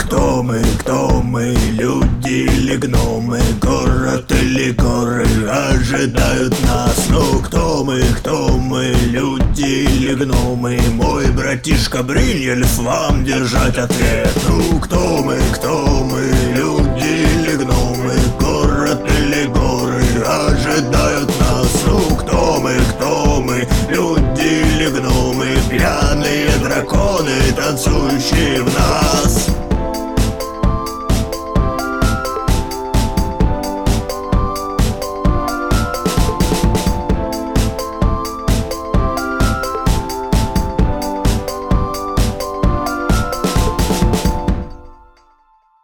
кто мы, люди или гномы, город или горы ожидают нас. Ну кто мы, люди или гномы, мой братишка Бриньельф, вам держать ответ. Ну кто мы, люди или гномы, город или горы ожидают нас. Ну кто мы, люди или гномы, пьяные драконы, танцующие